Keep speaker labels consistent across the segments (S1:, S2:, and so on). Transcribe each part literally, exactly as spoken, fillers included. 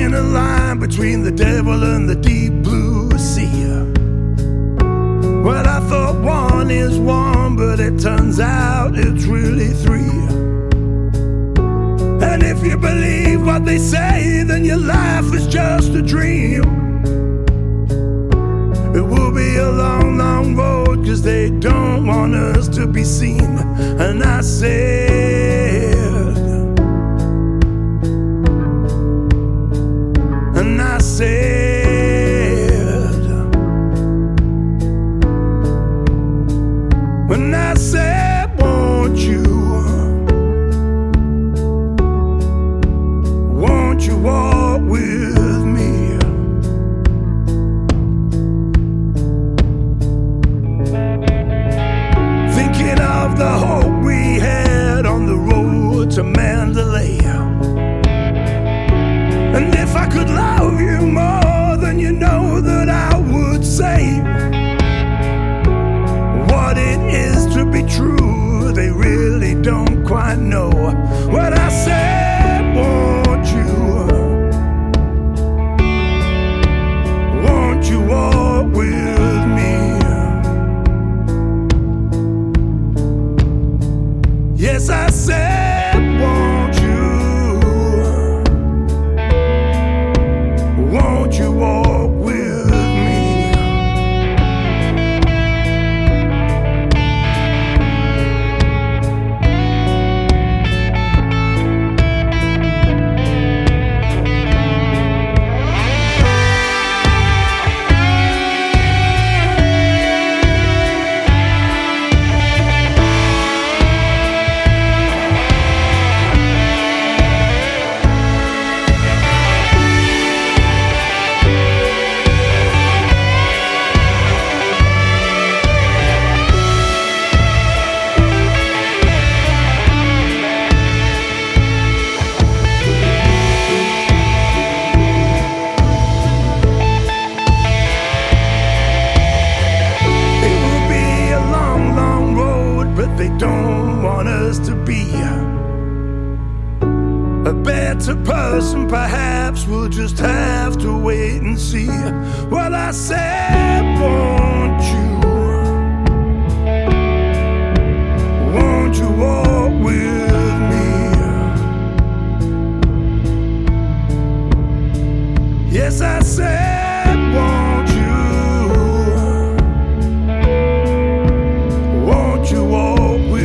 S1: walking a line between the devil and the deep blue sea. Well, I thought one is one, but it turns out it's really three. And if you believe what they say, then your life is just a dream. It will be a long, long road, 'cause they don't want us to be seen. And I said, and I said, when I said, won't you, won't you walk with me? Thinking of the hope we had on the road to Mandalay. And if I could love you more, then you know that I would say what it is to be true. They really don't quite know what I said. Won't you, won't you walk with me? Yes, I said, won't you, won't you walk with me? They don't want us to be a better person. Perhaps we'll just have to wait and see. Well, I said, won't you, won't you walk with me? Yes, I said, won't you, won't you walk?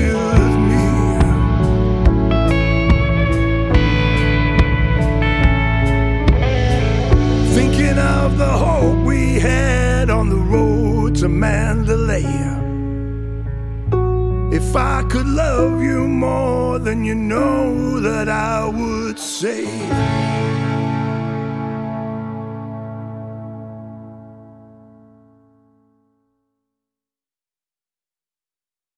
S1: Thinking of the hope we had on the road to Mandalay. If I could love you more, then you know that I would say